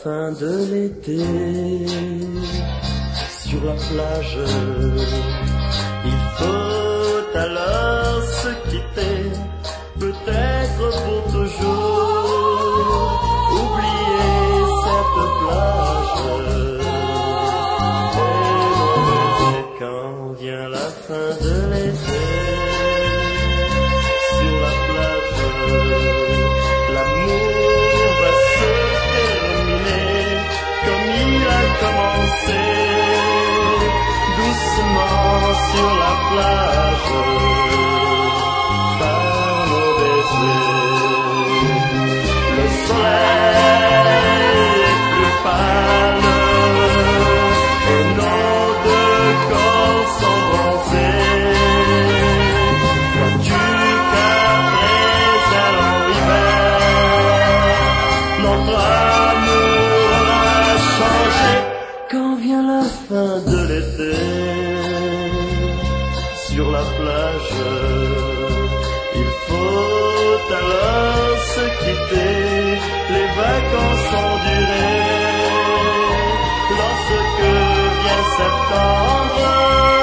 fin de l'été, sur la plage, il faut alors se quitter, peut-être pour toujours, oublier cette plage. Et quand vient la fin de l'été, sur la plage, l'amour va se terminer comme il a commencé, doucement sur la plage, par nos baisers. Le soleil est plus pâle et nos deux corps sont bronzés. Vois-tu qu'après un long hiver, notre amour a changé. Quand vient la fin de l'été, sur la plage, il faut alors se quitter, les vacances sont durées, lorsque vient septembre.